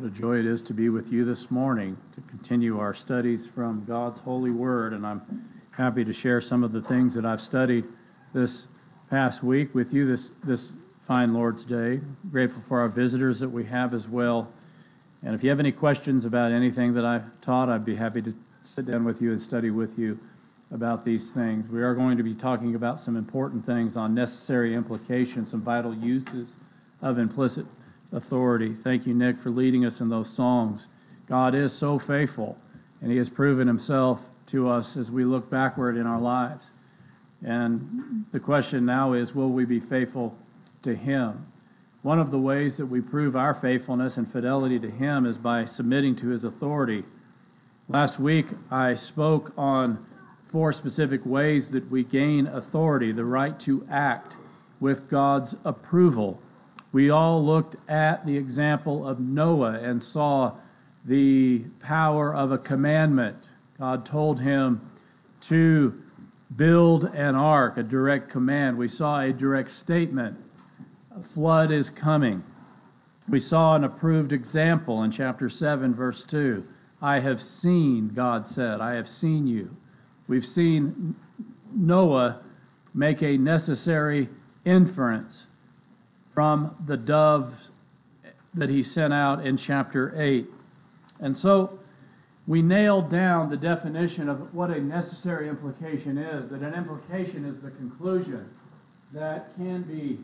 What a joy it is to be with you this morning to continue our studies from God's holy word, and I'm happy to share some of the things that I've studied this past week with you this fine Lord's Day. Grateful for our visitors that we have as well. And if you have any questions about anything that I've taught, I'd be happy to sit down with you and study with you about these things. We are going to be talking about some important things on necessary implications, some vital uses of implicit authority. Thank you, Nick, for leading us in those songs. God is so faithful, and He has proven Himself to us as we look backward in our lives. And the question now is, will we be faithful to Him? One of the ways that we prove our faithfulness and fidelity to Him is by submitting to His authority. Last week, I spoke on 4 specific ways that we gain authority, the right to act with God's approval. We all looked at the example of Noah and saw the power of a commandment. God told him to build an ark, a direct command. We saw a direct statement. A flood is coming. We saw an approved example in chapter 7, verse 2. I have seen, God said, I have seen you. We've seen Noah make a necessary inference from the dove that he sent out in chapter 8. And so we nailed down the definition of what a necessary implication is, that an implication is the conclusion that can be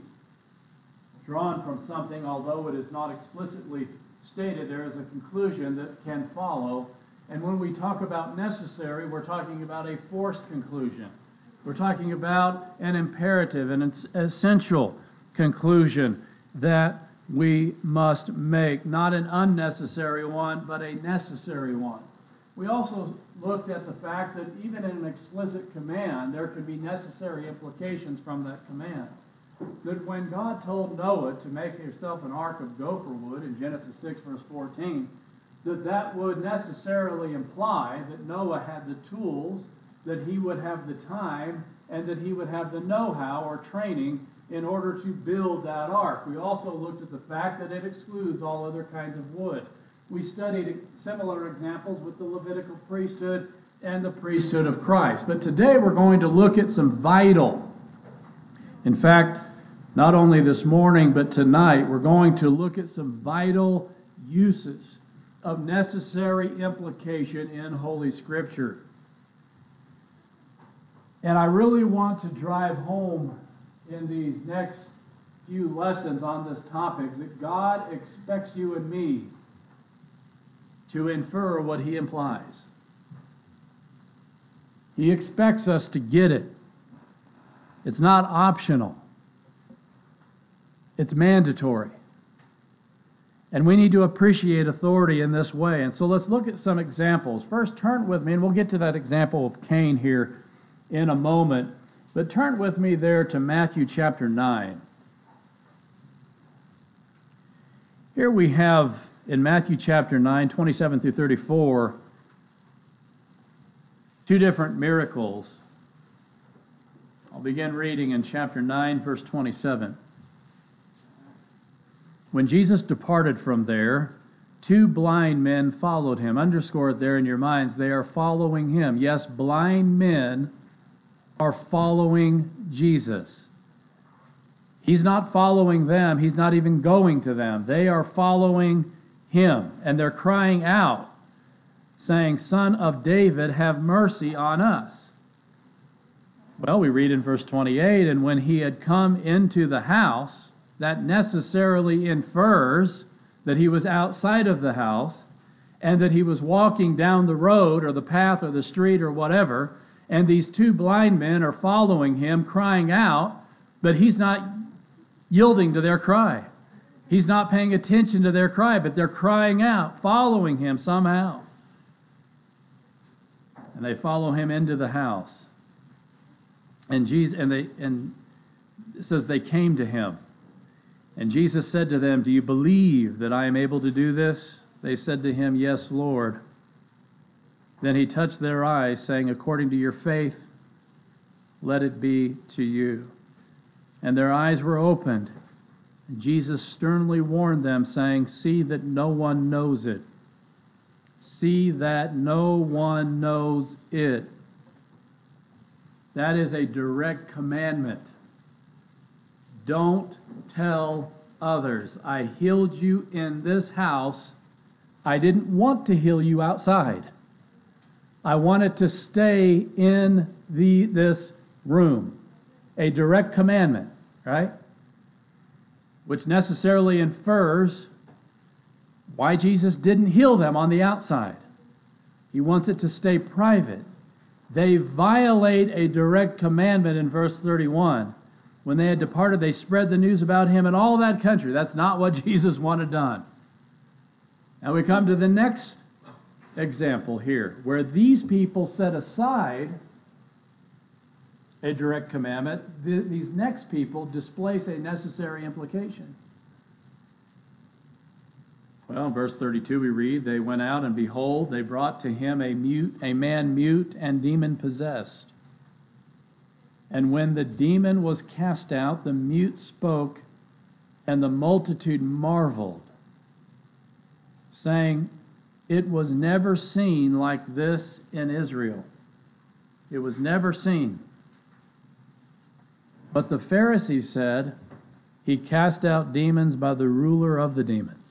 drawn from something, although it is not explicitly stated. There is a conclusion that can follow. And when we talk about necessary, we're talking about a forced conclusion. We're talking about an imperative, an essential conclusion that we must make, not an unnecessary one, but a necessary one. We also looked at the fact that even in an explicit command, there could be necessary implications from that command. That when God told Noah to make himself an ark of gopher wood in Genesis 6, verse 14, that would necessarily imply that Noah had the tools, that he would have the time, and that he would have the know-how or training in order to build that ark. We also looked at the fact that it excludes all other kinds of wood. We studied similar examples with the Levitical priesthood and the priesthood of Christ. But today we're going to look at some vital, in fact, not only this morning, but tonight, we're going to look at some vital uses of necessary implication in Holy Scripture. And I really want to drive home in these next few lessons on this topic that God expects you and me to infer what He implies. He expects us to get it. It's not optional. It's mandatory. And we need to appreciate authority in this way. And so let's look at some examples. First, turn with me, and we'll get to that example of Cain here in a moment. But turn with me there to Matthew chapter 9. Here we have in Matthew chapter 9, 27 through 34, 2 different miracles. I'll begin reading in chapter 9, verse 27. When Jesus departed from there, 2 blind men followed Him. Underscore it there in your minds. They are following Him. Yes, blind men are following Jesus. He's not following them. He's not even going to them. They are following Him. And they're crying out, saying, Son of David, have mercy on us. Well, we read in verse 28, and when He had come into the house, that necessarily infers that He was outside of the house and that He was walking down the road or the path or the street or whatever, and these 2 blind men are following Him, crying out, but He's not yielding to their cry. He's not paying attention to their cry, but they're crying out, following Him somehow. And they follow Him into the house. And it says they came to Him. And Jesus said to them, Do you believe that I am able to do this? They said to Him, Yes, Lord. Then He touched their eyes, saying, According to your faith, let it be to you. And their eyes were opened, And Jesus sternly warned them, saying, "See that no one knows it. See that no one knows it." That is a direct commandment. Don't tell others. I healed you in this house. I didn't want to heal you outside. I wanted to stay in this room. A direct commandment, right? Which necessarily infers why Jesus didn't heal them on the outside. He wants it to stay private. They violate a direct commandment in verse 31. When they had departed, they spread the news about him in all that country. That's not what Jesus wanted done. Now we come to the next example here, where these people set aside a direct commandment. These next people displace a necessary implication. Well, in verse 32 we read, "They went out, and behold, they brought to him a man mute and demon-possessed. And when the demon was cast out, the mute spoke, and the multitude marveled, saying, 'It was never seen like this in Israel.'" It was never seen. But the Pharisees said, "He cast out demons by the ruler of the demons."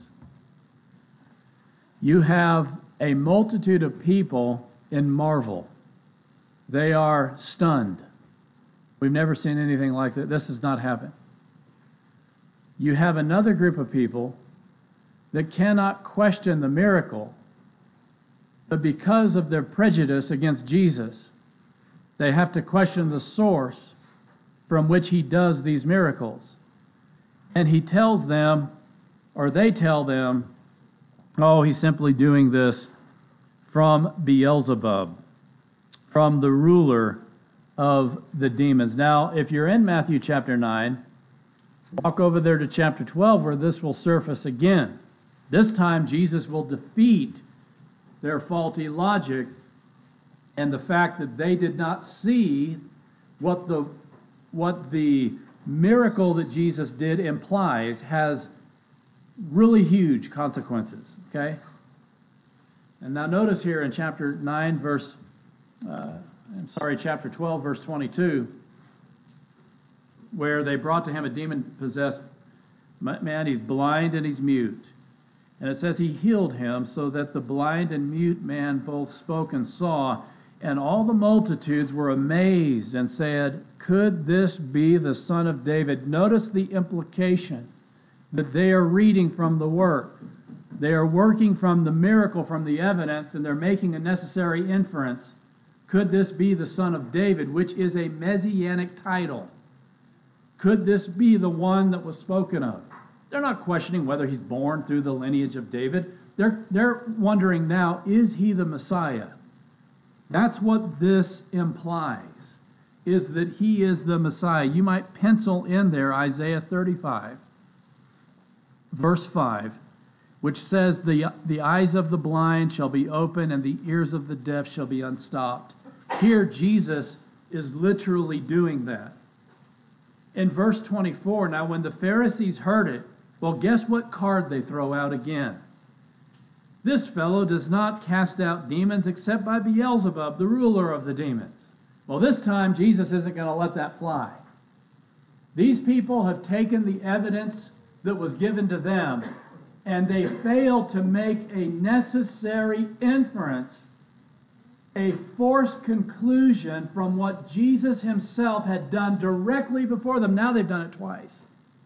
You have a multitude of people in marvel. They are stunned. We've never seen anything like that. This has not happened. You have another group of people that cannot question the miracle, but because of their prejudice against Jesus, they have to question the source from which he does these miracles. And he tells them, or they tell them, "Oh, he's simply doing this from Beelzebub, from the ruler of the demons." Now, if you're in Matthew chapter 9, walk over there to chapter 12 where this will surface again. This time, Jesus will defeat their faulty logic and the fact that they did not see what the miracle that Jesus did implies has really huge consequences, okay? And now notice here in chapter 12, verse 22, where they brought to him a demon-possessed man. He's blind and he's mute. And it says he healed him so that the blind and mute man both spoke and saw. And all the multitudes were amazed and said, "Could this be the Son of David?" Notice the implication that they are reading from the work. They are working from the miracle, from the evidence, and they're making a necessary inference. Could this be the Son of David, which is a messianic title? Could this be the one that was spoken of? They're not questioning whether he's born through the lineage of David. They're wondering now, is he the Messiah? That's what this implies, is that he is the Messiah. You might pencil in there Isaiah 35, verse 5, which says, the eyes of the blind shall be open and the ears of the deaf shall be unstopped. Here, Jesus is literally doing that. In verse 24, now when the Pharisees heard it, well, guess what card they throw out again? This fellow does not cast out demons except by Beelzebub, the ruler of the demons. Well, this time, Jesus isn't going to let that fly. These people have taken the evidence that was given to them, and they fail to make a necessary inference, a forced conclusion from what Jesus himself had done directly before them. Now they've done it twice.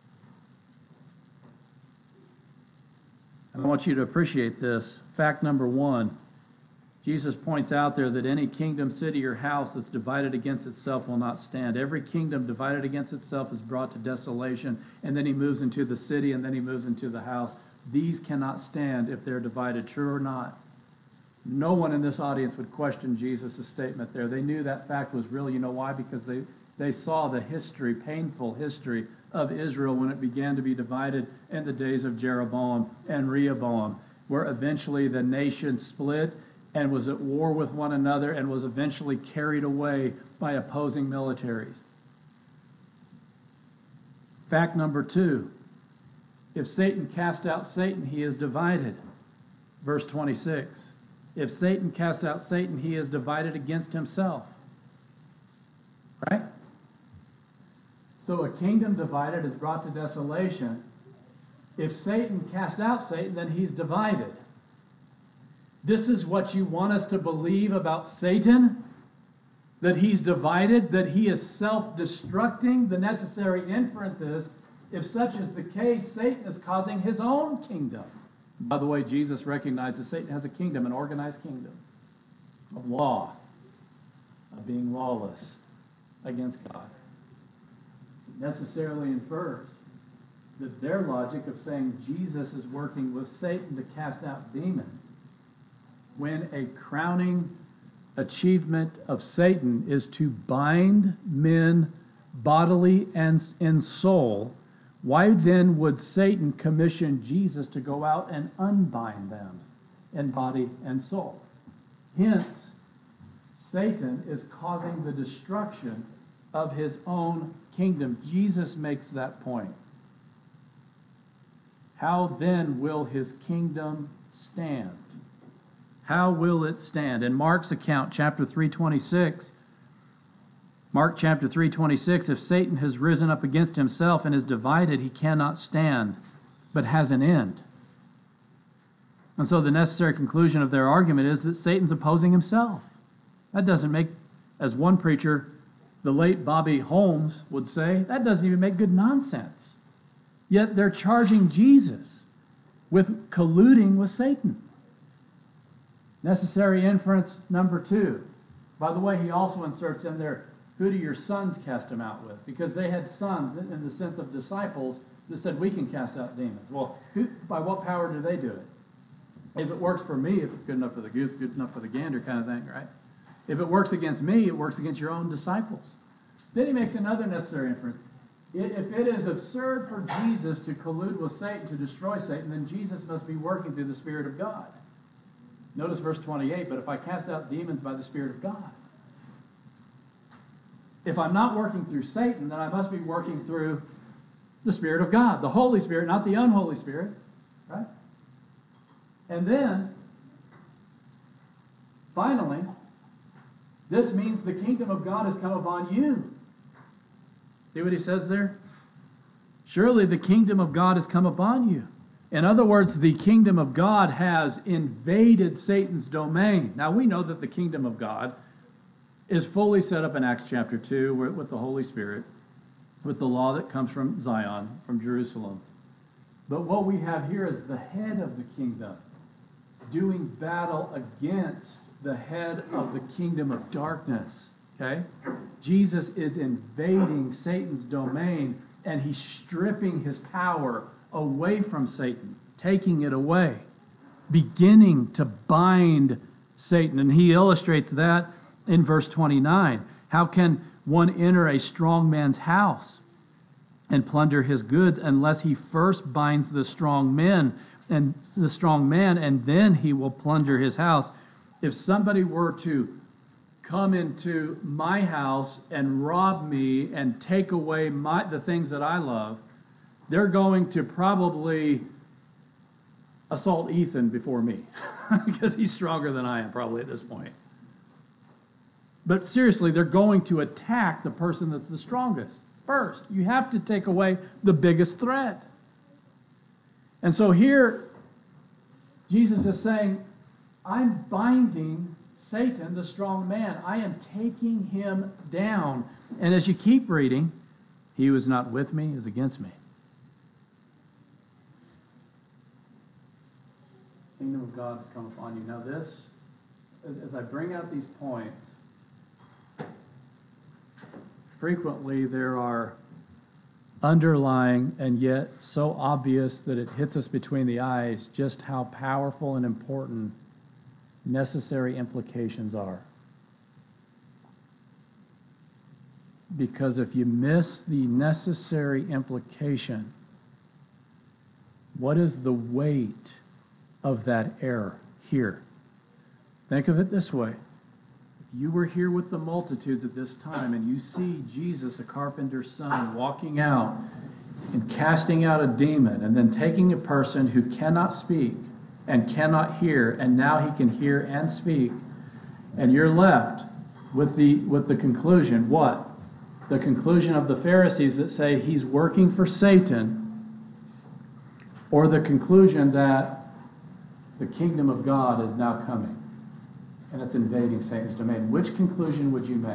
And I want you to appreciate this. Fact number one, Jesus points out there that any kingdom, city, or house that's divided against itself will not stand. Every kingdom divided against itself is brought to desolation, and then he moves into the city, and then he moves into the house. These cannot stand if they're divided, true or not. No one in this audience would question Jesus' statement there. They knew that fact was real. You know why? Because they saw the history, painful history of Israel when it began to be divided in the days of Jeroboam and Rehoboam, where eventually the nation split and was at war with one another and was eventually carried away by opposing militaries. Fact number two, If Satan cast out Satan, he is divided. Verse 26. If Satan cast out Satan, he is divided against himself. Right? So a kingdom divided is brought to desolation. If Satan casts out Satan, then he's divided. This is what you want us to believe about Satan? That he's divided, that he is self-destructing? The necessary inference is, if such is the case, Satan is causing his own kingdom. By the way, Jesus recognizes Satan has a kingdom, an organized kingdom of law, of being lawless against God. It necessarily infers that their logic of saying Jesus is working with Satan to cast out demons, when a crowning achievement of Satan is to bind men bodily and in soul, why then would Satan commission Jesus to go out and unbind them in body and soul? Hence, Satan is causing the destruction of his own kingdom. Jesus makes that point. How then will his kingdom stand? How will it stand? In Mark's account, chapter 3:26, Mark chapter 3:26, if Satan has risen up against himself and is divided, he cannot stand, but has an end. And so the necessary conclusion of their argument is that Satan's opposing himself. That doesn't make, as one preacher, the late Bobby Holmes would say, that doesn't even make good nonsense. Yet they're charging Jesus with colluding with Satan. Necessary inference number 2. By the way, he also inserts in there, who do your sons cast him out with? Because they had sons in the sense of disciples that said, we can cast out demons. Well, by what power do they do it? If it works for me, if it's good enough for the goose, good enough for the gander kind of thing, right? If it works against me, it works against your own disciples. Then he makes another necessary inference. If it is absurd for Jesus to collude with Satan to destroy Satan, then Jesus must be working through the Spirit of God. Notice verse 28, but if I cast out demons by the Spirit of God. If I'm not working through Satan, then I must be working through the Spirit of God, the Holy Spirit, not the unholy Spirit, right? And then, finally, this means the kingdom of God has come upon you. See what he says there? Surely the kingdom of God has come upon you. In other words, the kingdom of God has invaded Satan's domain. Now, we know that the kingdom of God is fully set up in Acts chapter 2 with the Holy Spirit, with the law that comes from Zion, from Jerusalem. But what we have here is the head of the kingdom doing battle against the head of the kingdom of darkness. Okay? Jesus is invading Satan's domain, and he's stripping his power away from Satan, taking it away, beginning to bind Satan. And he illustrates that in verse 29. How can one enter a strong man's house and plunder his goods unless he first binds the strong man, and then he will plunder his house? If somebody were to come into my house and rob me and take away the things that I love, they're going to probably assault Ethan before me because he's stronger than I am probably at this point. But seriously, they're going to attack the person that's the strongest first. You have to take away the biggest threat. And so here, Jesus is saying, I'm binding Satan, the strong man. I am taking him down. And as you keep reading, he who is not with me is against me. The kingdom of God has come upon you. Now this, as I bring out these points, frequently there are underlying and yet so obvious that it hits us between the eyes just how powerful and important necessary implications are. Because if you miss the necessary implication, what is the weight of that error here? Think of it this way. If you were here with the multitudes at this time and you see Jesus, a carpenter's son, walking out in casting out a demon and then taking a person who cannot speak and cannot hear, and now he can hear and speak, and you're left with the conclusion, what? The conclusion of the Pharisees that say he's working for Satan, or the conclusion that the kingdom of God is now coming and it's invading Satan's domain. Which conclusion would you make?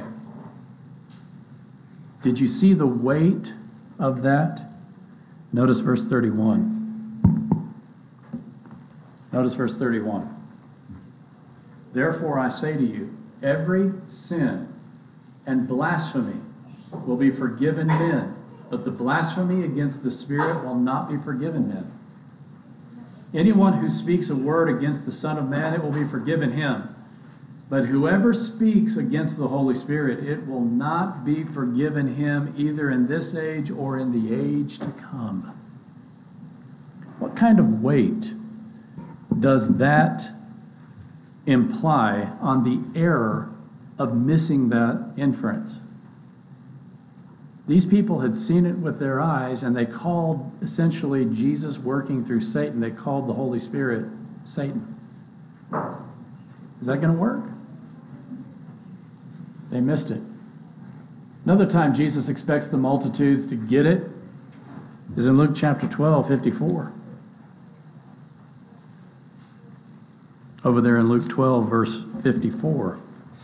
Did you see the weight of that? Notice verse 31. Notice verse 31. Therefore I say to you, every sin and blasphemy will be forgiven men, but the blasphemy against the Spirit will not be forgiven men. Anyone who speaks a word against the Son of Man, it will be forgiven him. But whoever speaks against the Holy Spirit, it will not be forgiven him either in this age or in the age to come. What kind of weight does that imply on the error of missing that inference? These people had seen it with their eyes, and they called essentially Jesus working through Satan. They called the Holy Spirit Satan. Is that going to work? They missed it. Another time Jesus expects the multitudes to get it is in Luke chapter 12, 54. Over there in Luke 12, verse 54.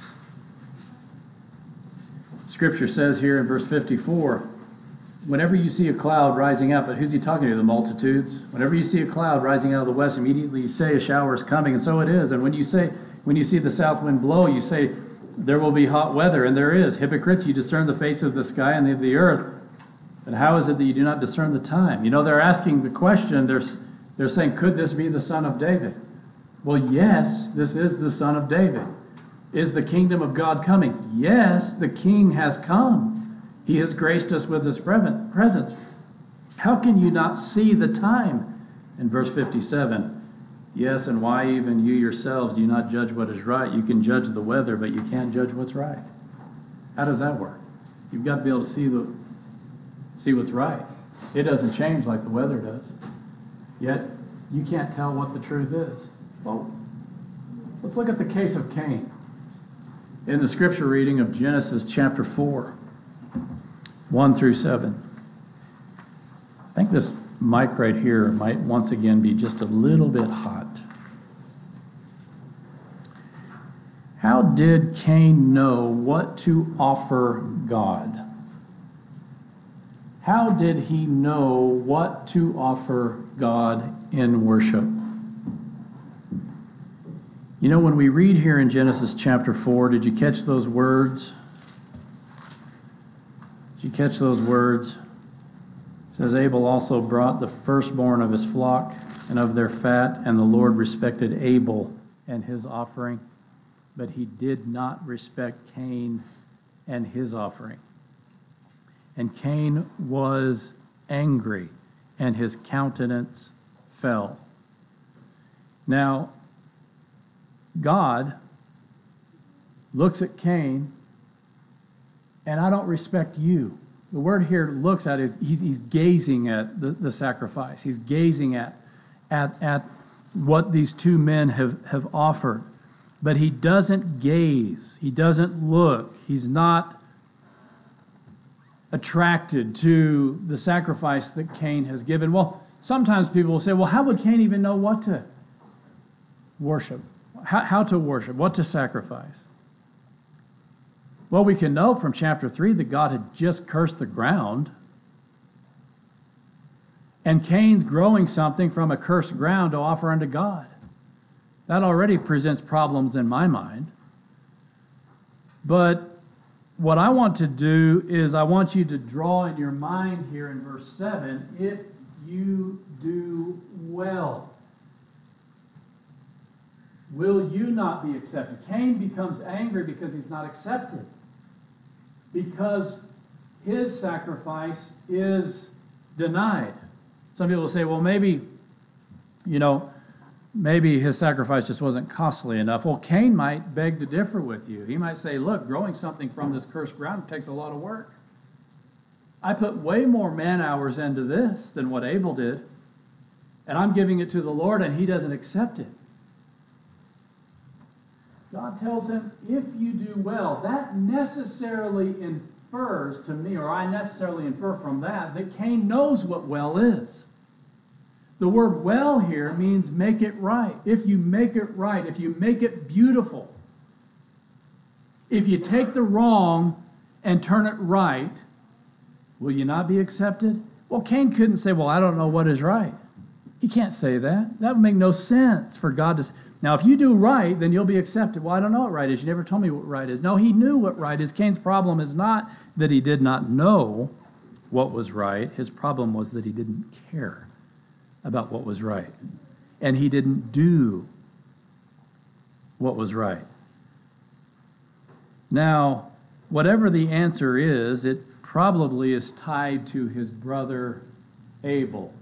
Scripture says here in verse 54, whenever you see a cloud rising up, but who's he talking to? The multitudes. Whenever you see a cloud rising out of the west, immediately you say a shower is coming, and so it is. And when you see the south wind blow, you say there will be hot weather, and there is. Hypocrites, you discern the face of the sky and of the earth, but how is it that you do not discern the time? You know, they're asking the question, they're saying, could this be the son of David? Well, yes, this is the son of David. Is the kingdom of God coming? Yes, the king has come. He has graced us with his presence. How can you not see the time? In verse 57, yes, and why even you yourselves do not judge what is right? You can judge the weather, but you can't judge what's right. How does that work? You've got to be able to see what's right. It doesn't change like the weather does. Yet, you can't tell what the truth is. Well, let's look at the case of Cain. In the scripture reading of Genesis chapter 4, 1 through 7. I think this mic right here might once again be just a little bit hot. How did Cain know what to offer God? How did he know what to offer God in worship? You know, when we read here in Genesis chapter 4, did you catch those words? Did you catch those words? It says, Abel also brought the firstborn of his flock and of their fat, and the Lord respected Abel and his offering, but he did not respect Cain and his offering. And Cain was angry, and his countenance fell. Now, God looks at Cain, and I don't respect you. The word here looks at is he's gazing at the sacrifice. He's gazing at what these two men have offered. But he doesn't gaze. He doesn't look. He's not attracted to the sacrifice that Cain has given. Well, sometimes people will say, well, how would Cain even know what to worship? How to worship, what to sacrifice? Well, we can know from chapter 3 that God had just cursed the ground. And Cain's growing something from a cursed ground to offer unto God. That already presents problems in my mind. But what I want to do is I want you to draw in your mind here in verse 7, if you do well, will you not be accepted? Cain becomes angry because he's not accepted. Because his sacrifice is denied. Some people will say, well, maybe his sacrifice just wasn't costly enough. Well, Cain might beg to differ with you. He might say, look, growing something from this cursed ground takes a lot of work. I put way more man hours into this than what Abel did, and I'm giving it to the Lord, and he doesn't accept it. God tells him, if you do well, that necessarily infers to me, or I necessarily infer from that Cain knows what well is. The word well here means make it right. If you make it right, if you make it beautiful, if you take the wrong and turn it right, will you not be accepted? Well, Cain couldn't say, well, I don't know what is right. He can't say that. That would make no sense for God to say. Now, if you do right, then you'll be accepted. Well, I don't know what right is. You never told me what right is. No, he knew what right is. Cain's problem is not that he did not know what was right. His problem was that he didn't care about what was right. And he didn't do what was right. Now, whatever the answer is, it probably is tied to his brother Abel,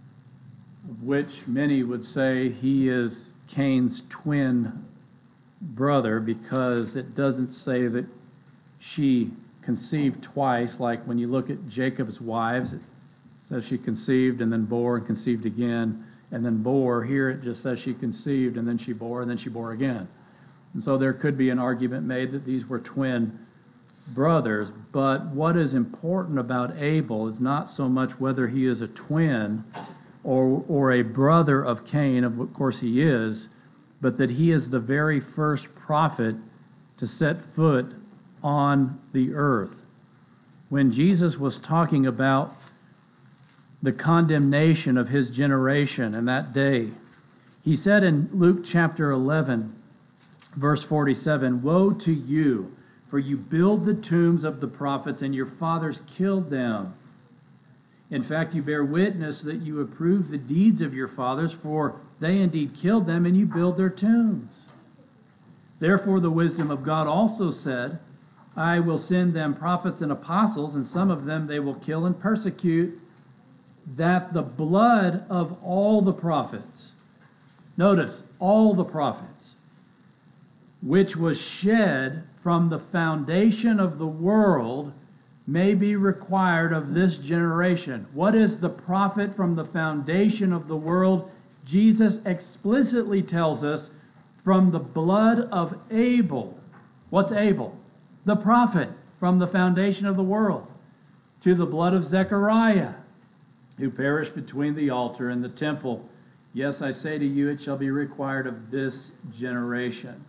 of which many would say he is Cain's twin brother, because it doesn't say that she conceived twice, like when you look at Jacob's wives, it says she conceived and then bore and conceived again and then bore. Here it just says she conceived and then she bore and then she bore again. And so there could be an argument made that these were twin brothers, but what is important about Abel is not so much whether he is a twin or a brother of Cain, of course he is, but that he is the very first prophet to set foot on the earth. When Jesus was talking about the condemnation of his generation in that day, he said in Luke chapter 11, verse 47, "Woe to you, for you build the tombs of the prophets, and your fathers killed them. In fact, you bear witness that you approve the deeds of your fathers, for they indeed killed them, and you build their tombs. Therefore the wisdom of God also said, I will send them prophets and apostles, and some of them they will kill and persecute, that the blood of all the prophets," notice, all the prophets, "which was shed from the foundation of the world may be required of this generation." What is the prophet from the foundation of the world? Jesus explicitly tells us, from the blood of Abel. What's Abel? The prophet from the foundation of the world. To the blood of Zechariah, who perished between the altar and the temple. Yes, I say to you, it shall be required of this generation.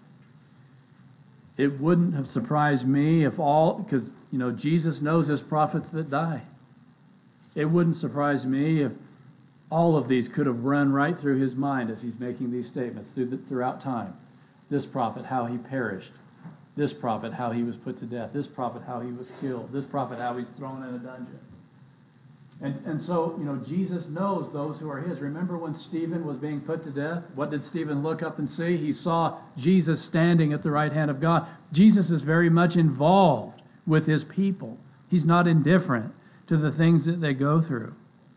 It wouldn't have surprised me if because, Jesus knows his prophets that die. It wouldn't surprise me if all of these could have run right through his mind as he's making these statements throughout time. This prophet, how he perished. This prophet, how he was put to death. This prophet, how he was killed. This prophet, how he's thrown in a dungeon. And so, Jesus knows those who are his. Remember when Stephen was being put to death? What did Stephen look up and see? He saw Jesus standing at the right hand of God. Jesus is very much involved with his people. He's not indifferent to the things that they go through.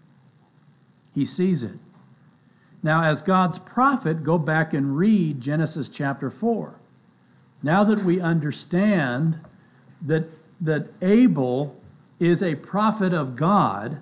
He sees it. Now, as God's prophet, go back and read Genesis chapter 4. Now that we understand that Abel is a prophet of God,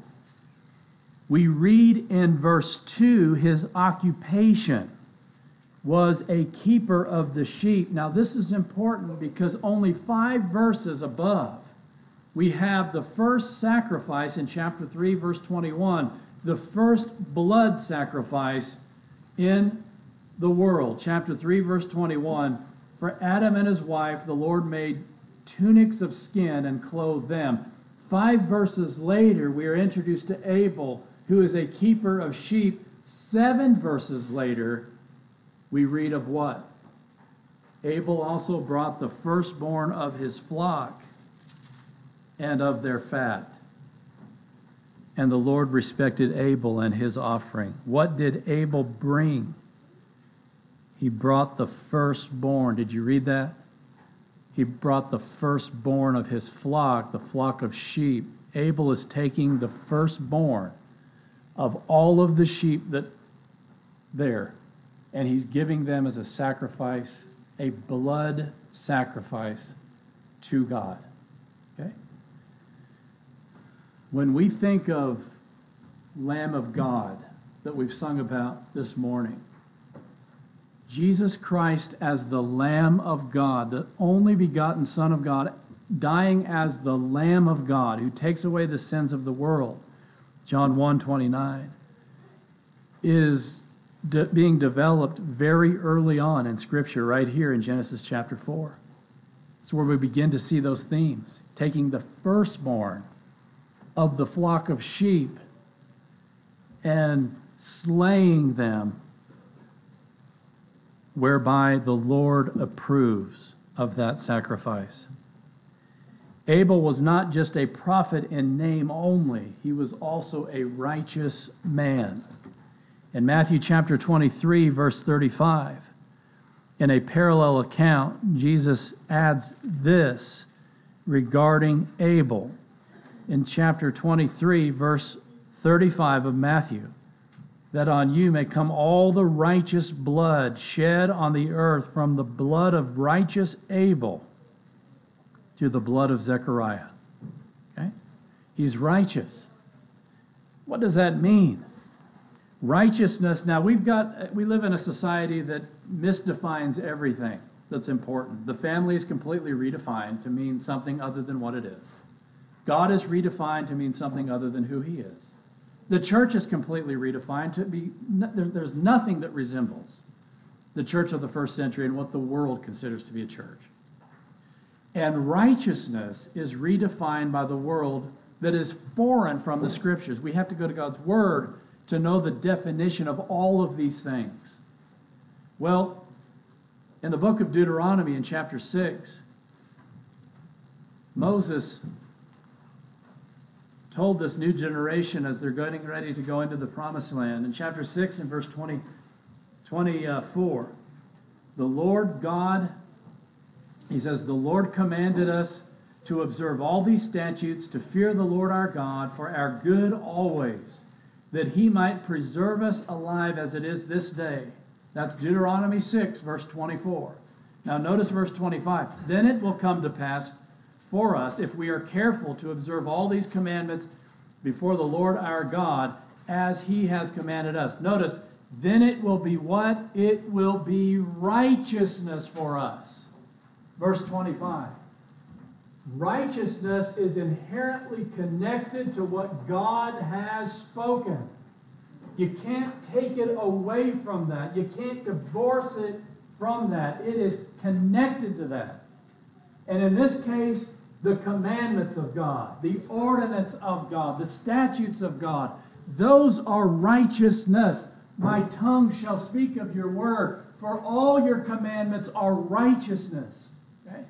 we read in verse 2, his occupation was a keeper of the sheep. Now, this is important because only 5 verses above, we have the first sacrifice in chapter 3, verse 21, the first blood sacrifice in the world. Chapter 3, verse 21, "For Adam and his wife, the Lord made tunics of skin and clothed them." 5 verses later, we are introduced to Abel, who is a keeper of sheep. 7 verses later, we read of what? Abel also brought the firstborn of his flock and of their fat. And the Lord respected Abel and his offering. What did Abel bring? He brought the firstborn. Did you read that? He brought the firstborn of his flock, the flock of sheep. Abel is taking the firstborn of all of the sheep and he's giving them as a sacrifice, a blood sacrifice to God. Okay? When we think of Lamb of God that we've sung about this morning, Jesus Christ as the Lamb of God, the only begotten Son of God, dying as the Lamb of God who takes away the sins of the world, John 1:29, is being developed very early on in Scripture, right here in Genesis chapter 4. It's where we begin to see those themes, taking the firstborn of the flock of sheep and slaying them, whereby the Lord approves of that sacrifice. Abel was not just a prophet in name only, he was also a righteous man. In Matthew chapter 23, verse 35, in a parallel account, Jesus adds this regarding Abel. In chapter 23, verse 35 of Matthew, that on you may come all the righteous blood shed on the earth, from the blood of righteous Abel to the blood of Zechariah. Okay? He's righteous. What does that mean? Righteousness, now we live in a society that misdefines everything that's important. The family is completely redefined to mean something other than what it is. God is redefined to mean something other than who he is. The church is completely redefined to be, there's nothing that resembles the church of the first century and what the world considers to be a church. And righteousness is redefined by the world that is foreign from the Scriptures. We have to go to God's Word to know the definition of all of these things. Well, in the book of Deuteronomy in chapter 6, Moses told this new generation as they're getting ready to go into the promised land. In chapter 6 and verse 24, the Lord God, he says, the Lord commanded us to observe all these statutes, to fear the Lord our God for our good always, that he might preserve us alive as it is this day. That's Deuteronomy 6, verse 24. Now notice verse 25. Then it will come to pass for us, if we are careful to observe all these commandments before the Lord our God, as he has commanded us. Notice, then it will be what? It will be righteousness for us. Verse 25. Righteousness is inherently connected to what God has spoken. You can't take it away from that. You can't divorce it from that. It is connected to that. And in this case, the commandments of God, the ordinance of God, the statutes of God, those are righteousness. My tongue shall speak of your word, for all your commandments are righteousness. Okay?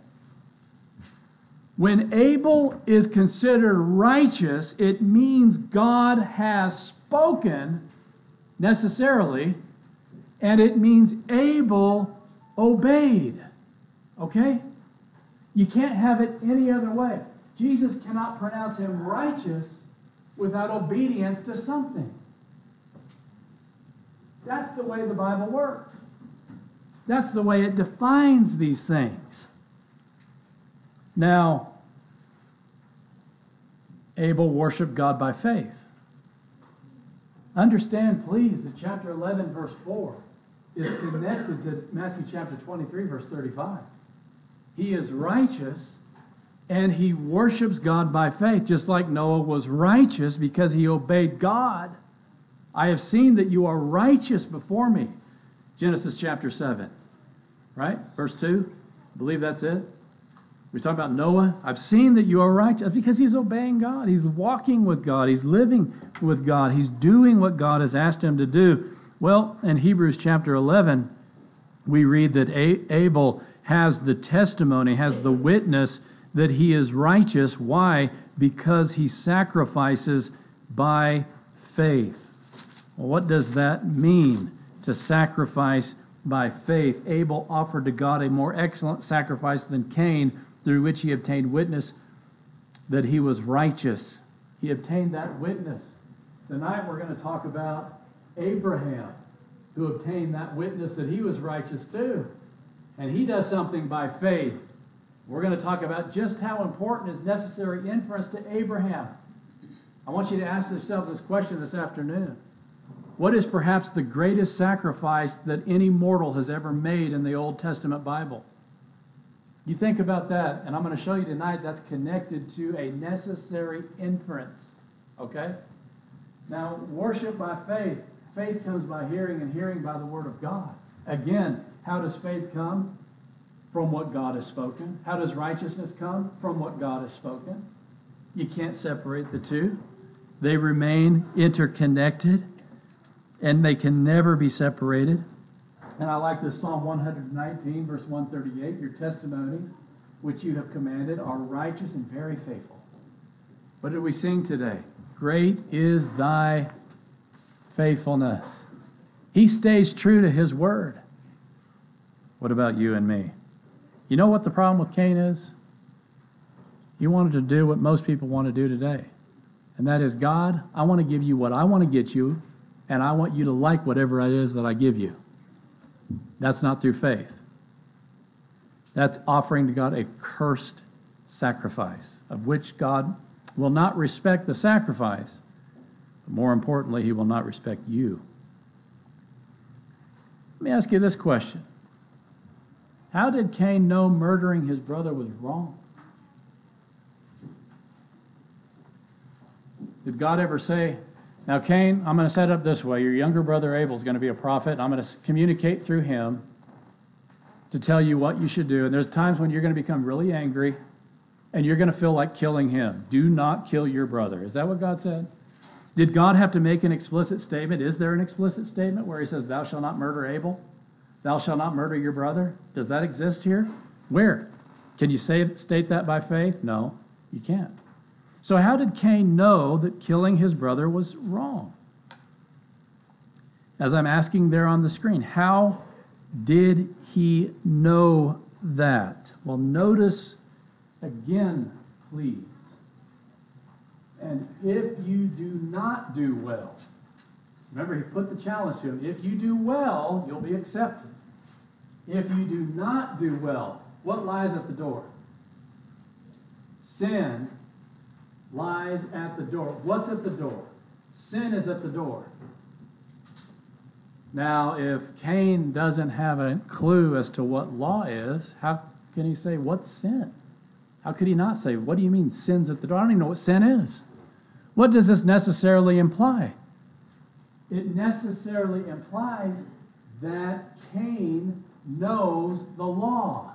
When Abel is considered righteous, it means God has spoken necessarily, and it means Abel obeyed. Okay? You can't have it any other way. Jesus cannot pronounce him righteous without obedience to something. That's the way the Bible works. That's the way it defines these things. Now, Abel worshiped God by faith. Understand, please, that chapter 11, verse 4 is connected to Matthew chapter 23, verse 35. He is righteous, and he worships God by faith, just like Noah was righteous because he obeyed God. I have seen that you are righteous before me. Genesis chapter 7, right? Verse 2, I believe that's it. We're talking about Noah. I've seen that you are righteous because he's obeying God. He's walking with God. He's living with God. He's doing what God has asked him to do. Well, in Hebrews chapter 11, we read that Abel has the testimony, has the witness that he is righteous. Why? Because he sacrifices by faith. Well, what does that mean, to sacrifice by faith? Abel offered to God a more excellent sacrifice than Cain, through which he obtained witness that he was righteous. He obtained that witness. Tonight we're going to talk about Abraham, who obtained that witness that he was righteous too. And he does something by faith. We're going to talk about just how important is necessary inference to Abraham. I want you to ask yourself this question this afternoon. What is perhaps the greatest sacrifice that any mortal has ever made in the Old Testament Bible? You think about that, and I'm going to show you tonight that's connected to a necessary inference. Okay? Now, worship by faith. Faith comes by hearing, and hearing by the Word of God. Again, how does faith come? From what God has spoken. How does righteousness come? From what God has spoken. You can't separate the two. They remain interconnected, and they can never be separated. And I like this Psalm 119, verse 138. Your testimonies, which you have commanded, are righteous and very faithful. What did we sing today? Great is thy faithfulness. He stays true to his word. What about you and me? You know what the problem with Cain is? He wanted to do what most people want to do today. And that is, God, I want to give you what I want to get you, and I want you to like whatever it is that I give you. That's not through faith. That's offering to God a cursed sacrifice, of which God will not respect the sacrifice. But more importantly, he will not respect you. Let me ask you this question. How did Cain know murdering his brother was wrong? Did God ever say, now, Cain, I'm going to set it up this way. Your younger brother Abel is going to be a prophet. I'm going to communicate through him to tell you what you should do. And there's times when you're going to become really angry and you're going to feel like killing him. Do not kill your brother. Is that what God said? Did God have to make an explicit statement? Is there an explicit statement where he says, thou shalt not murder Abel? Thou shalt not murder your brother? Does that exist here? Where? Can you state that by faith? No, you can't. So how did Cain know that killing his brother was wrong? As I'm asking there on the screen, how did he know that? Well, notice again, please. And if you do not do well, remember he put the challenge to him. If you do well, you'll be accepted. If you do not do well, what lies at the door? Sin lies at the door. What's at the door? Sin is at the door. Now, if Cain doesn't have a clue as to what law is, how can he say, what's sin? How could he not say, what do you mean sin's at the door? I don't even know what sin is. What does this necessarily imply? It necessarily implies that Cain knows the law,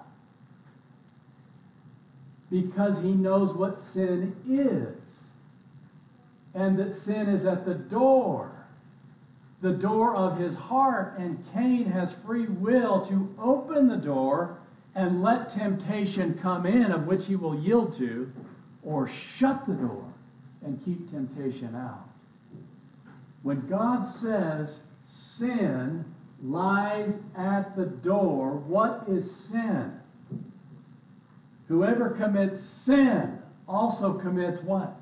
because he knows what sin is, and that sin is at the door of his heart, and Cain has free will to open the door and let temptation come in, of which he will yield to, or shut the door and keep temptation out. When God says sin lies at the door, what is sin? Whoever commits sin also commits what?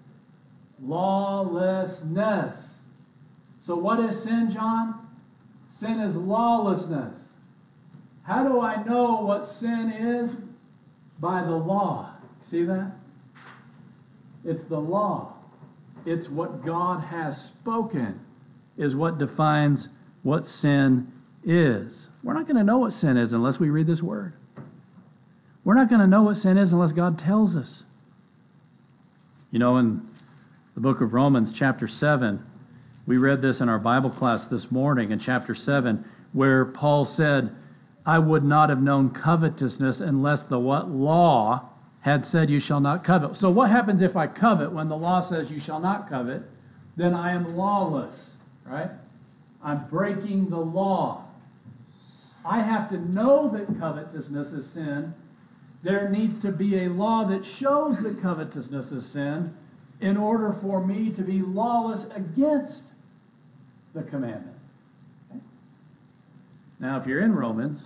Lawlessness. So what is sin, John? Sin is lawlessness. How do I know what sin is? By the law. See that? It's the law. It's what God has spoken is what defines what sin is. We're not going to know what sin is unless we read this word. We're not going to know what sin is unless God tells us. You know, in the book of Romans, chapter 7, we read this in our Bible class this morning in chapter 7, where Paul said, I would not have known covetousness unless the what law had said you shall not covet. So what happens if I covet when the law says you shall not covet? Then I am lawless, right? I'm breaking the law. I have to know that covetousness is sin. There needs to be a law that shows that covetousness is sin in order for me to be lawless against the commandment. Okay? Now, if you're in Romans,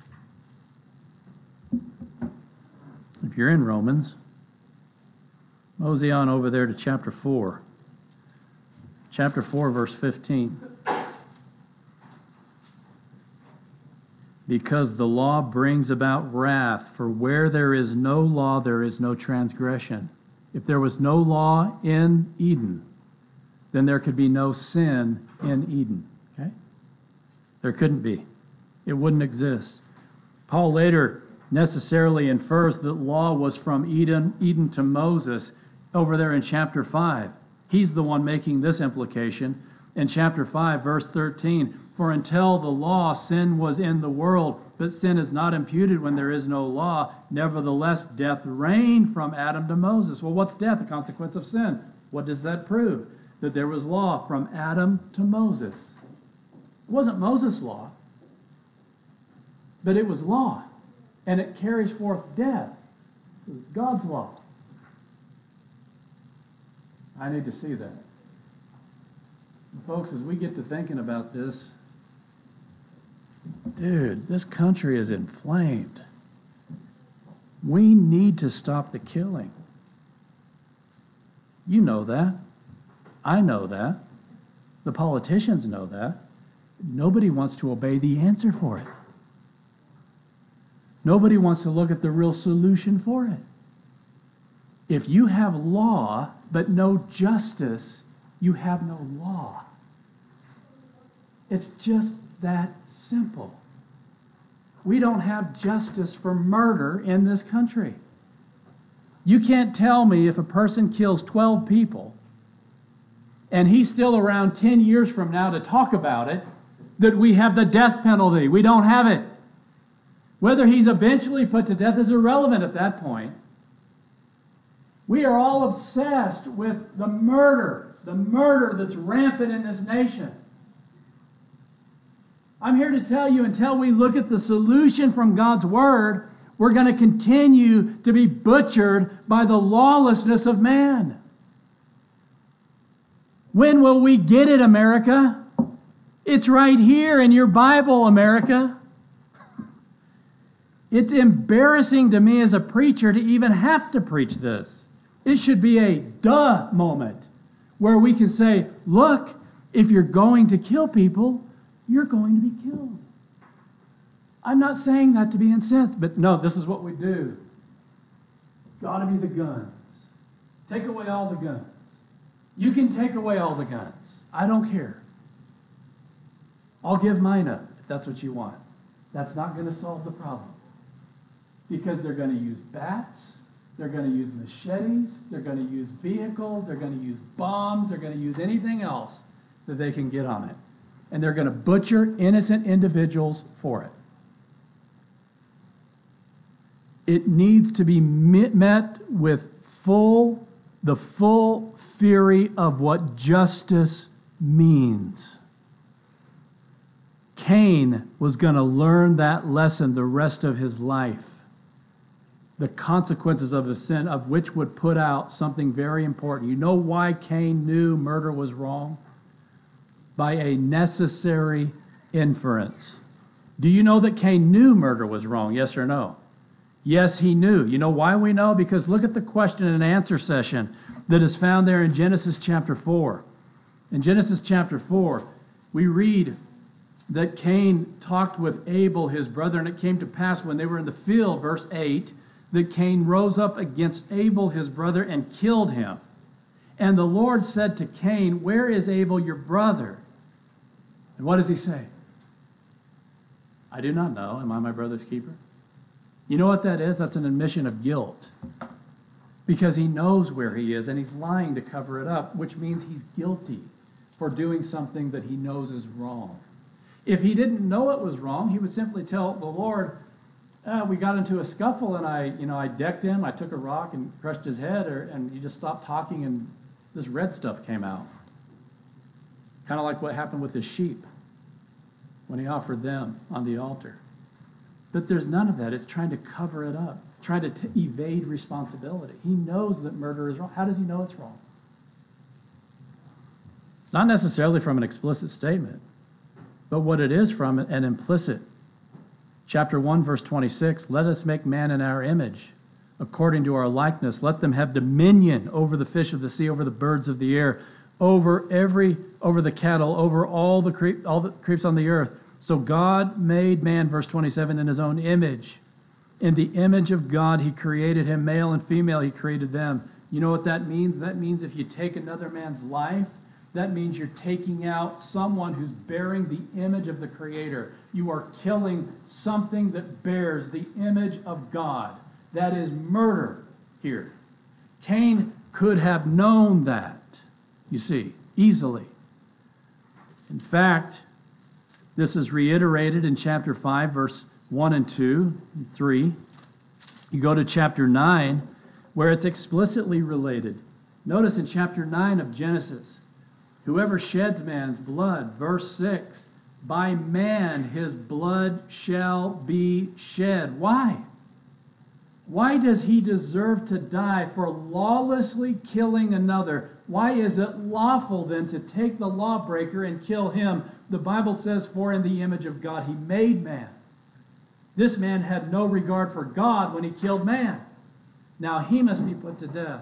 mosey on over there to chapter 4. Chapter 4, verse 15. Because the law brings about wrath, for where there is no law, there is no transgression. If there was no law in Eden, then there could be no sin in Eden. Okay? There couldn't be. It wouldn't exist. Paul later necessarily infers that law was from Eden to Moses over there in chapter 5. He's the one making this implication in chapter 5, verse 13. For until the law, sin was in the world, but sin is not imputed when there is no law. Nevertheless, death reigned from Adam to Moses. Well, what's death? A consequence of sin. What does that prove? That there was law from Adam to Moses. It wasn't Moses' law, but it was law. And it carries forth death. It's God's law. I need to see that. And folks, as we get to thinking about this, dude, this country is inflamed. We need to stop the killing. You know that. I know that. The politicians know that. Nobody wants to obey the answer for it. Nobody wants to look at the real solution for it. If you have law but no justice, you have no law. It's just that simple. We don't have justice for murder in this country. You can't tell me if a person kills 12 people and he's still around 10 years from now to talk about it, that we have the death penalty. We don't have it. Whether he's eventually put to death is irrelevant at that point. We are all obsessed with the murder that's rampant in this nation. I'm here to tell you, until we look at the solution from God's Word, we're going to continue to be butchered by the lawlessness of man. When will we get it, America? It's right here in your Bible, America. It's embarrassing to me as a preacher to even have to preach this. It should be a duh moment where we can say, look, if you're going to kill people, you're going to be killed. I'm not saying that to be incensed, but no, this is what we do. Got to be the guns. Take away all the guns. You can take away all the guns. I don't care. I'll give mine up if that's what you want. That's not going to solve the problem. Because they're going to use bats, they're going to use machetes, they're going to use vehicles, they're going to use bombs, they're going to use anything else that they can get on it. And they're going to butcher innocent individuals for it. It needs to be met with the full theory of what justice means. Cain was going to learn that lesson the rest of his life. The consequences of his sin, of which would put out something very important. You know why Cain knew murder was wrong? By a necessary inference. Do you know that Cain knew murder was wrong? Yes or no? Yes, he knew. You know why we know? Because look at the question and answer session that is found there in Genesis chapter 4. In Genesis chapter 4, we read that Cain talked with Abel, his brother, and it came to pass when they were in the field, verse 8, that Cain rose up against Abel, his brother, and killed him. And the Lord said to Cain, where is Abel, your brother? And what does he say? I do not know. Am I my brother's keeper? You know what that is? That's an admission of guilt. Because he knows where he is, and he's lying to cover it up, which means he's guilty for doing something that he knows is wrong. If he didn't know it was wrong, he would simply tell the Lord, we got into a scuffle, and I decked him. I took a rock and crushed his head, and he just stopped talking, and this red stuff came out. Kind of like what happened with his sheep when he offered them on the altar. But there's none of that. It's trying to cover it up, trying to evade responsibility. He knows that murder is wrong. How does he know it's wrong? Not necessarily from an explicit statement, but what it is from an implicit. Chapter 1, verse 26, let us make man in our image, according to our likeness. Let them have dominion over the fish of the sea, over the birds of the air, over the cattle, over all the creeps on the earth. So God made man, verse 27, in his own image. In the image of God he created him, male and female he created them. You know what that means? That means if you take another man's life, that means you're taking out someone who's bearing the image of the Creator. You are killing something that bears the image of God. That is murder here. Cain could have known that, you see, easily. In fact, this is reiterated in chapter 5, verse 1 and 2, and 3. You go to chapter 9, where it's explicitly related. Notice in chapter 9 of Genesis, whoever sheds man's blood, verse 6, by man his blood shall be shed. Why? Why does he deserve to die for lawlessly killing another? Why is it lawful then to take the lawbreaker and kill him? The Bible says, for in the image of God he made man. This man had no regard for God when he killed man. Now he must be put to death.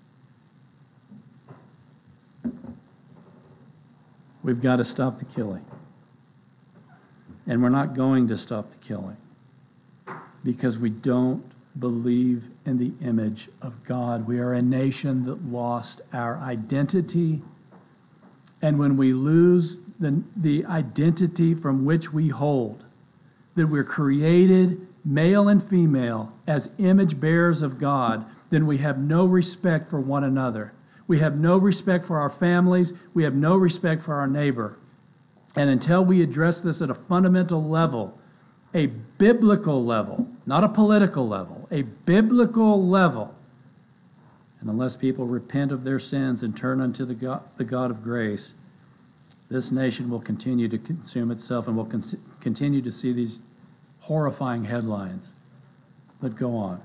We've got to stop the killing. And we're not going to stop the killing because we don't believe in the image of God. We are a nation that lost our identity. And when we lose the identity from which we hold, that we're created male and female as image bearers of God, then we have no respect for one another. We have no respect for our families. We have no respect for our neighbor. And until we address this at a fundamental level, a biblical level, not a political level, a biblical level, and unless people repent of their sins and turn unto the God of grace, this nation will continue to consume itself and will continue to see these horrifying headlines that go on.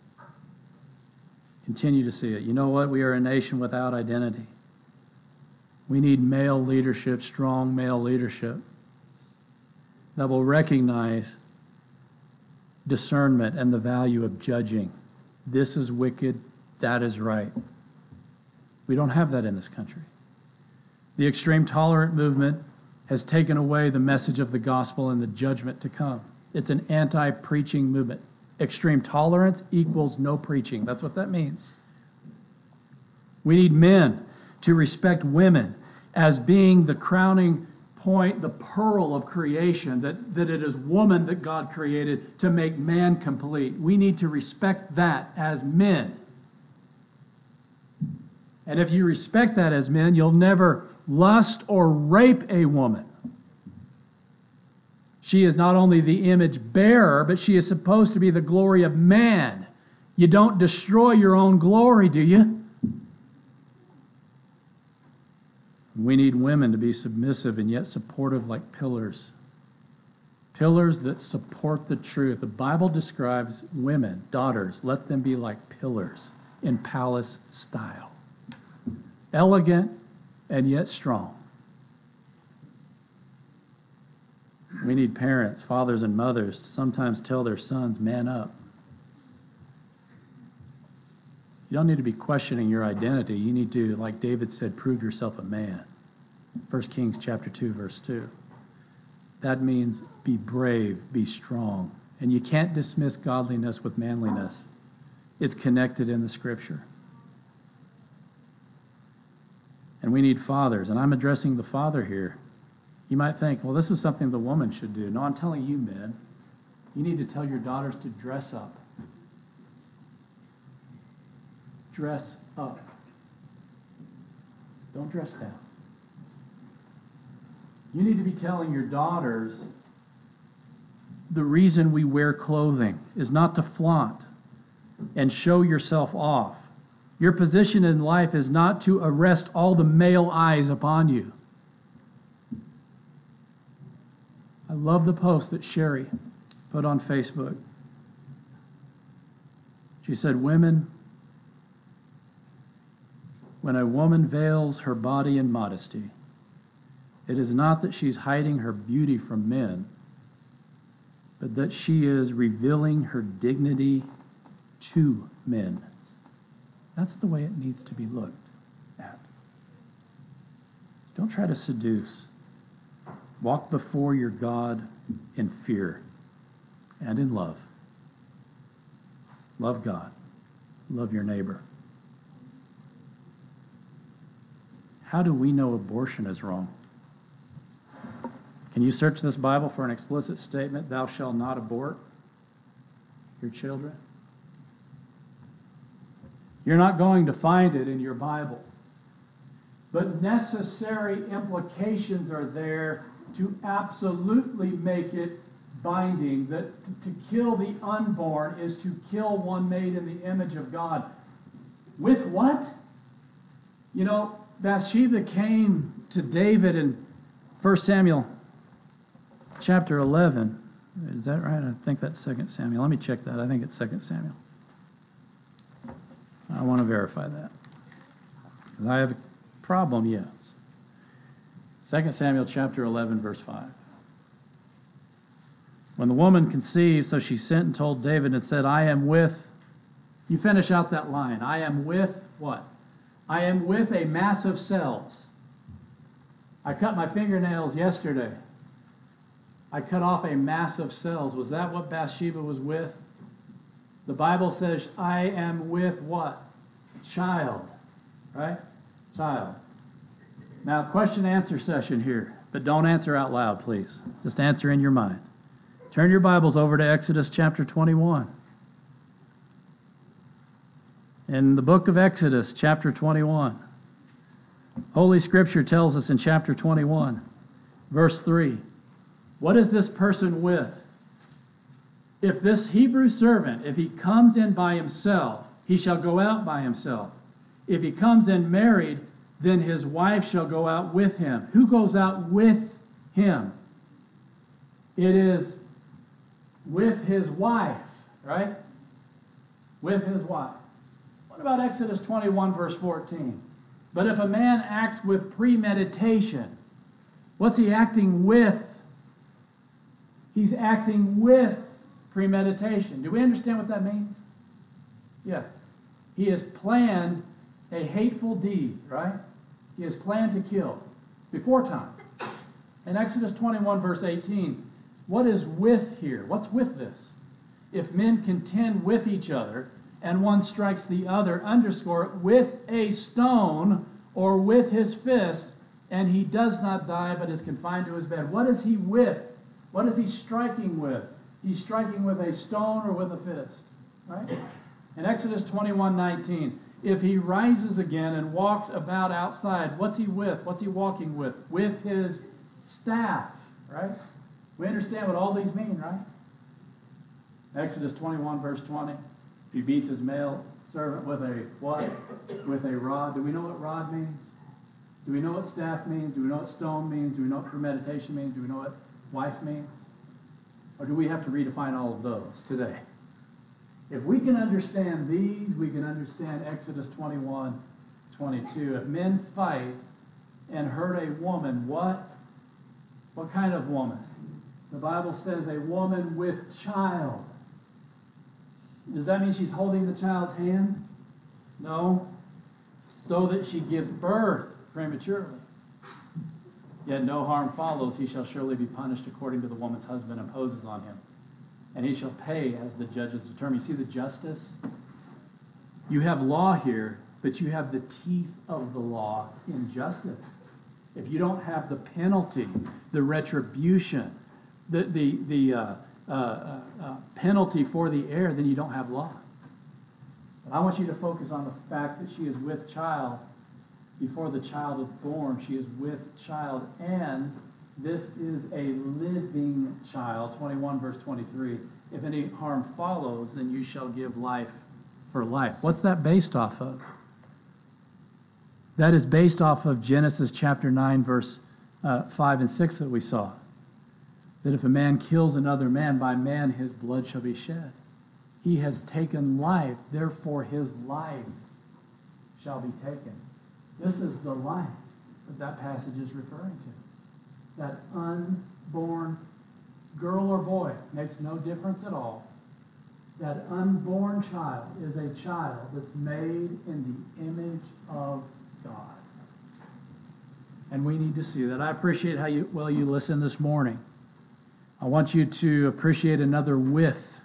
Continue to see it. You know what? We are a nation without identity. We need male leadership, strong male leadership that will recognize discernment and the value of judging. This is wicked, that is right. We don't have that in this country. The extreme tolerant movement has taken away the message of the gospel and the judgment to come. It's an anti-preaching movement. Extreme tolerance equals no preaching. That's what that means. We need men to respect women as being the crowning point, the pearl of creation, that it is woman that God created to make man complete. We need to respect that as men. And if you respect that as men, you'll never lust or rape a woman. She is not only the image bearer, but she is supposed to be the glory of man. You don't destroy your own glory, do you? We need women to be submissive and yet supportive like pillars. Pillars that support the truth. The Bible describes women, daughters, let them be like pillars in palace style. Elegant and yet strong. We need parents, fathers, and mothers to sometimes tell their sons, man up. You don't need to be questioning your identity. You need to, like David said, prove yourself a man. 1 Kings chapter 2, verse 2. That means be brave, be strong. And you can't dismiss godliness with manliness. It's connected in the Scripture. And we need fathers. And I'm addressing the father here. You might think, well, this is something the woman should do. No, I'm telling you, men, you need to tell your daughters to dress up. Dress up. Don't dress down. You need to be telling your daughters the reason we wear clothing is not to flaunt and show yourself off. Your position in life is not to arrest all the male eyes upon you. I love the post that Sherry put on Facebook. She said, women, when a woman veils her body in modesty, it is not that she's hiding her beauty from men, but that she is revealing her dignity to men. That's the way it needs to be looked at. Don't try to seduce. Walk before your God in fear and in love. Love God. Love your neighbor. How do we know abortion is wrong? Can you search this Bible for an explicit statement, thou shalt not abort your children? You're not going to find it in your Bible. But necessary implications are there to absolutely make it binding. That to kill the unborn is to kill one made in the image of God. With what? You know, Bathsheba came to David in 1 Samuel chapter 11. Is that right? I think that's 2 Samuel. Let me check that. I think it's 2 Samuel. I want to verify that. I have a problem, yes. 2 Samuel chapter 11, verse 5. When the woman conceived, so she sent and told David and said, I am with, you finish out that line, I am with what? I am with a mass of cells. I cut my fingernails yesterday. I cut off a mass of cells. Was that what Bathsheba was with? The Bible says, I am with what? Child. Right? Child. Now, question-answer session here, but don't answer out loud, please. Just answer in your mind. Turn your Bibles over to Exodus chapter 21. In the book of Exodus, chapter 21, Holy Scripture tells us in chapter 21, verse 3, what is this person with? If this Hebrew servant, if he comes in by himself, he shall go out by himself. If he comes in married, then his wife shall go out with him. Who goes out with him? It is with his wife, right? With his wife. What about Exodus 21, verse 14? But if a man acts with premeditation, what's he acting with? He's acting with premeditation. Do we understand what that means? Yeah. He has planned a hateful deed, right? He has planned to kill before time. In Exodus 21, verse 18, what is with here? What's with this? If men contend with each other, and one strikes the other, underscore it, with a stone or with his fist, and he does not die but is confined to his bed. What is he with? What is he striking with? He's striking with a stone or with a fist, right? In Exodus 21:19, if he rises again and walks about outside, what's he with? What's he walking with? With his staff, right? We understand what all these mean, right? Exodus 21, verse 20. If he beats his male servant with a what? With a rod. Do we know what rod means? Do we know what staff means? Do we know what stone means? Do we know what premeditation means? Do we know what wife means? Or do we have to redefine all of those today? If we can understand these, we can understand Exodus 21, 22. If men fight and hurt a woman, what? What kind of woman? The Bible says a woman with child. Does that mean she's holding the child's hand? No. So that she gives birth prematurely. Yet no harm follows. He shall surely be punished according to the woman's husband imposes on him. And he shall pay as the judges determine. You see the justice? You have law here, but you have the teeth of the law in justice. If you don't have the penalty, the retribution, the penalty for the error, then you don't have law. But I want you to focus on the fact that she is with child before the child is born. She is with child, and this is a living child. 21 verse 23. If any harm follows, then you shall give life for life. What's that based off of? That is based off of Genesis chapter 9 verse 5 and 6 that we saw. That if a man kills another man, by man his blood shall be shed. He has taken life, therefore his life shall be taken. This is the life that passage is referring to. That unborn girl or boy, makes no difference at all. That unborn child is a child that's made in the image of God. And we need to see that. I appreciate how well you listened this morning. I want you to appreciate another with.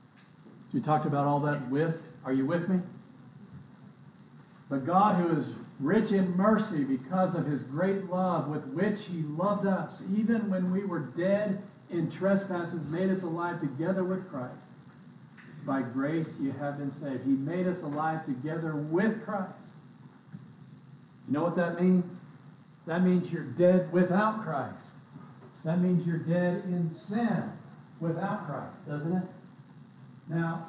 So we talked about all that with. Are you with me? But God, who is rich in mercy because of his great love with which he loved us, even when we were dead in trespasses, made us alive together with Christ. By grace you have been saved. He made us alive together with Christ. You know what that means? That means you're dead without Christ. That means you're dead in sin without Christ, doesn't it? Now,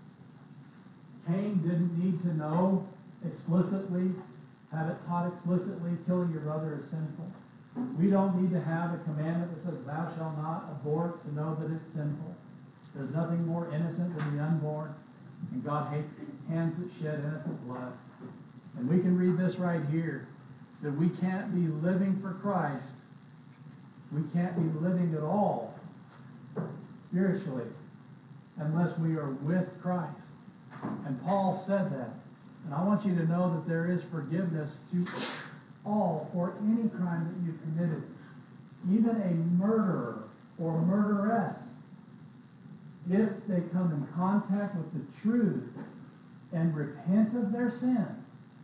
Cain didn't need to know explicitly, have it taught explicitly, killing your brother is sinful. We don't need to have a commandment that says, thou shalt not abort, to know that it's sinful. There's nothing more innocent than the unborn, and God hates hands that shed innocent blood. And we can read this right here, that we can't be living for Christ. We can't be living at all spiritually unless we are with Christ. And Paul said that. And I want you to know that there is forgiveness to all for any crime that you've committed. Even a murderer or murderess, if they come in contact with the truth and repent of their sins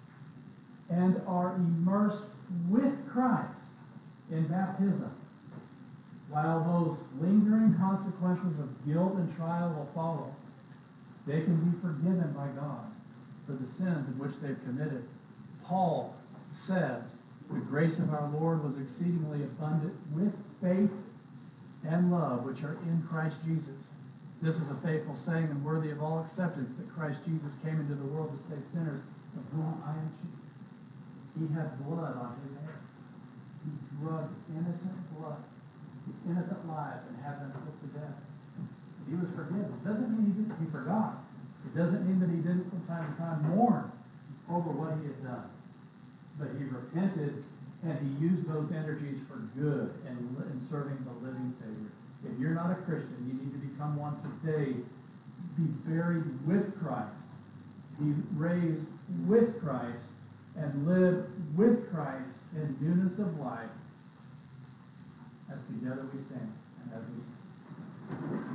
and are immersed with Christ in baptism, while those lingering consequences of guilt and trial will follow, they can be forgiven by God for the sins in which they've committed. Paul says, the grace of our Lord was exceedingly abundant with faith and love, which are in Christ Jesus. This is a faithful saying and worthy of all acceptance, that Christ Jesus came into the world to save sinners, of whom I am chief. He had blood on his hands. He drugged innocent blood, innocent lives, and had them put to death. He was forgiven. It doesn't mean he forgot. It doesn't mean that he didn't from time to time mourn over what he had done. But he repented, and he used those energies for good and in serving the living Savior. If you're not a Christian, you need to become one today. Be buried with Christ. Be raised with Christ, and live with Christ in newness of life, as together we stand and as we sing.